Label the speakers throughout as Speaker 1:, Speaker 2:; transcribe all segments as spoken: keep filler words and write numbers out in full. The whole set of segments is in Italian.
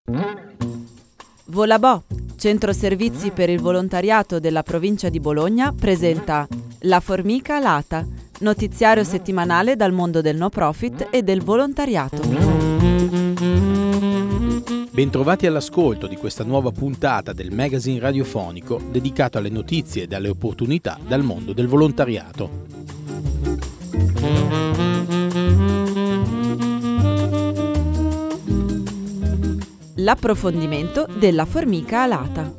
Speaker 1: Volabò, centro servizi per il volontariato della provincia di Bologna, presenta La Formica Alata, notiziario settimanale dal mondo del no profit e del volontariato.
Speaker 2: Bentrovati all'ascolto di questa nuova puntata del magazine radiofonico dedicato alle notizie e alle opportunità dal mondo del volontariato.
Speaker 1: L'approfondimento della formica alata.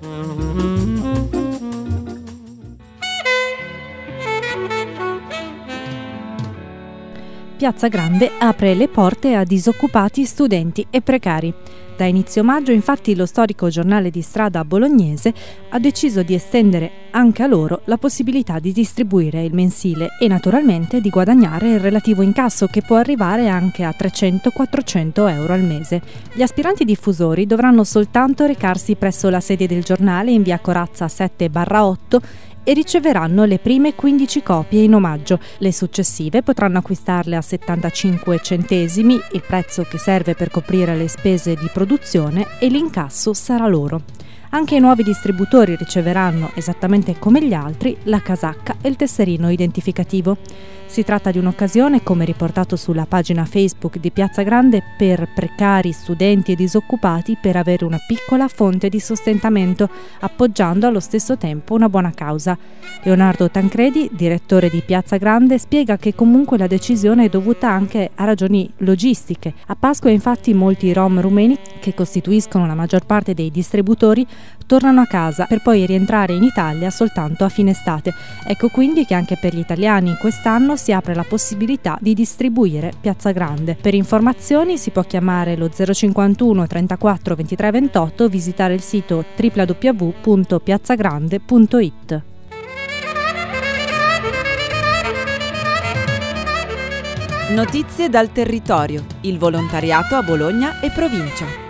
Speaker 3: Piazza Grande apre le porte a disoccupati, studenti e precari. Da inizio maggio, infatti, lo storico giornale di strada bolognese ha deciso di estendere anche a loro la possibilità di distribuire il mensile e naturalmente di guadagnare il relativo incasso, che può arrivare anche a trecento quattrocento euro al mese. Gli aspiranti diffusori dovranno soltanto recarsi presso la sede del giornale in via Corazza sette barra otto e riceveranno le prime quindici copie in omaggio. Le successive potranno acquistarle a settantacinque centesimi, il prezzo che serve per coprire le spese di produzione, e l'incasso sarà loro. Anche i nuovi distributori riceveranno, esattamente come gli altri, la casacca e il tesserino identificativo. Si tratta di un'occasione, come riportato sulla pagina Facebook di Piazza Grande, per precari, studenti e disoccupati per avere una piccola fonte di sostentamento, appoggiando allo stesso tempo una buona causa. Leonardo Tancredi, direttore di Piazza Grande, spiega che comunque la decisione è dovuta anche a ragioni logistiche. A Pasqua, infatti, molti rom rumeni, che costituiscono la maggior parte dei distributori, tornano a casa per poi rientrare in Italia soltanto a fine estate. Ecco quindi che anche per gli italiani quest'anno si apre la possibilità di distribuire Piazza Grande. Per informazioni si può chiamare lo zero cinquantuno trentaquattro ventitré ventotto o visitare il sito w w w punto piazzagrande punto i t.
Speaker 1: Notizie dal territorio, il volontariato a Bologna e provincia.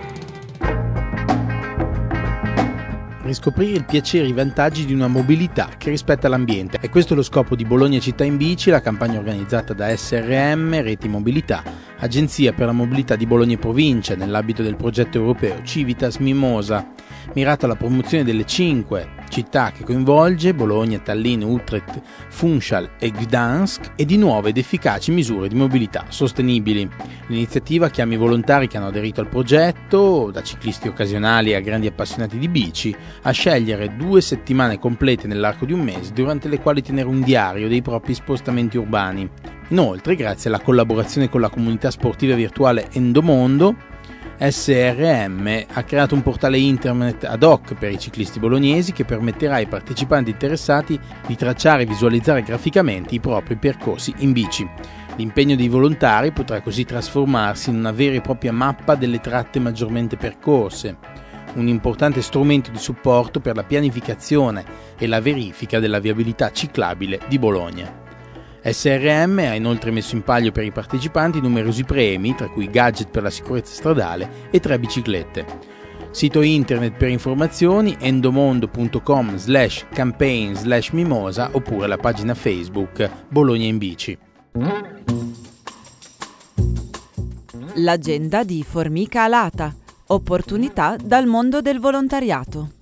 Speaker 2: Riscoprire il piacere e i vantaggi di una mobilità che rispetta l'ambiente. È questo lo scopo di Bologna Città in Bici, la campagna organizzata da S R M, Reti Mobilità, Agenzia per la Mobilità di Bologna e Provincia, nell'ambito del progetto europeo Civitas Mimosa, mirato alla promozione delle cinque città che coinvolge Bologna, Tallinn, Utrecht, Funchal e Gdansk, e di nuove ed efficaci misure di mobilità sostenibili. L'iniziativa chiama i volontari che hanno aderito al progetto, da ciclisti occasionali a grandi appassionati di bici, a scegliere due settimane complete nell'arco di un mese, durante le quali tenere un diario dei propri spostamenti urbani. Inoltre, grazie alla collaborazione con la comunità sportiva virtuale Endomondo, S R M ha creato un portale internet ad hoc per i ciclisti bolognesi che permetterà ai partecipanti interessati di tracciare e visualizzare graficamente i propri percorsi in bici. L'impegno dei volontari potrà così trasformarsi in una vera e propria mappa delle tratte maggiormente percorse, un importante strumento di supporto per la pianificazione e la verifica della viabilità ciclabile di Bologna. S R M ha inoltre messo in palio per i partecipanti numerosi premi, tra cui gadget per la sicurezza stradale e tre biciclette. Sito internet per informazioni endomondo punto com slash campaign slash mimosa oppure la pagina Facebook Bologna in Bici.
Speaker 1: L'agenda di Formica Alata, opportunità dal mondo del volontariato.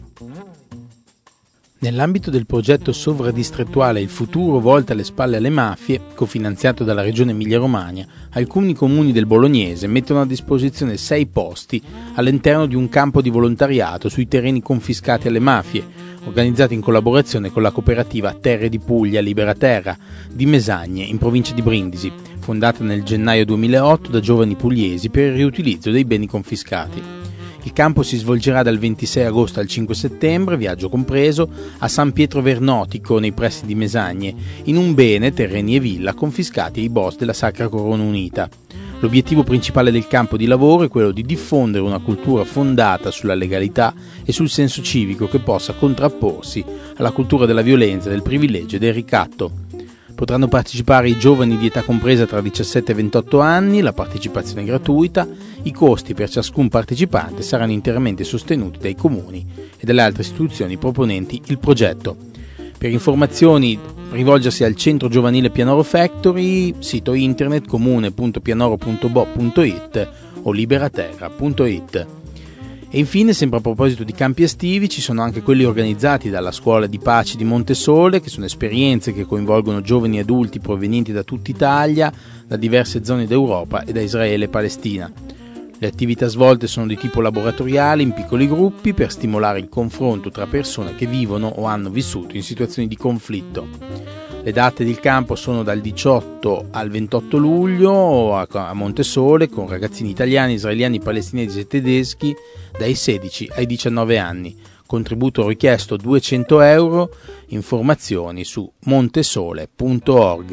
Speaker 2: Nell'ambito del progetto sovradistrettuale Il futuro volta le spalle alle mafie, cofinanziato dalla Regione Emilia-Romagna, alcuni comuni del Bolognese mettono a disposizione sei posti all'interno di un campo di volontariato sui terreni confiscati alle mafie, organizzato in collaborazione con la cooperativa Terre di Puglia Libera Terra di Mesagne, in provincia di Brindisi, fondata nel gennaio duemilaotto da giovani pugliesi per il riutilizzo dei beni confiscati. Il campo si svolgerà dal ventisei agosto al cinque settembre, viaggio compreso, a San Pietro Vernotico, nei pressi di Mesagne, in un bene, terreni e villa, confiscati ai boss della Sacra Corona Unita. L'obiettivo principale del campo di lavoro è quello di diffondere una cultura fondata sulla legalità e sul senso civico che possa contrapporsi alla cultura della violenza, del privilegio e del ricatto. Potranno partecipare i giovani di età compresa tra diciassette e ventotto anni, la partecipazione è gratuita, i costi per ciascun partecipante saranno interamente sostenuti dai comuni e dalle altre istituzioni proponenti il progetto. Per informazioni rivolgersi al Centro Giovanile Pianoro Factory, sito internet comune punto pianoro punto bo punto it o liberaterra punto it. E infine, sempre a proposito di campi estivi, ci sono anche quelli organizzati dalla Scuola di Pace di Montesole, che sono esperienze che coinvolgono giovani adulti provenienti da tutta Italia, da diverse zone d'Europa e da Israele e Palestina. Le attività svolte sono di tipo laboratoriale in piccoli gruppi per stimolare il confronto tra persone che vivono o hanno vissuto in situazioni di conflitto. Le date del campo sono dal diciotto al ventotto luglio a Montesole, con ragazzini italiani, israeliani, palestinesi e tedeschi dai sedici ai diciannove anni. Contributo richiesto duecento euro. Informazioni su montesole punto org.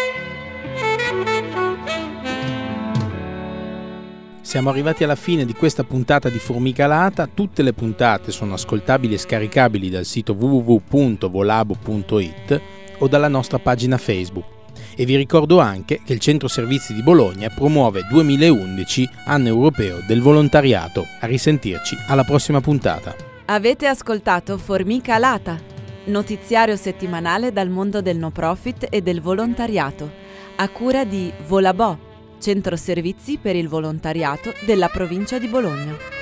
Speaker 2: Siamo arrivati alla fine di questa puntata di Formica Lata. Tutte le puntate sono ascoltabili e scaricabili dal sito w w w punto volabo punto i t o dalla nostra pagina Facebook. E vi ricordo anche che il Centro Servizi di Bologna promuove duemilaundici, anno europeo del volontariato. A risentirci alla prossima puntata.
Speaker 1: Avete ascoltato Formica Lata, notiziario settimanale dal mondo del no profit e del volontariato, a cura di Volabò, Centro Servizi per il Volontariato della provincia di Bologna.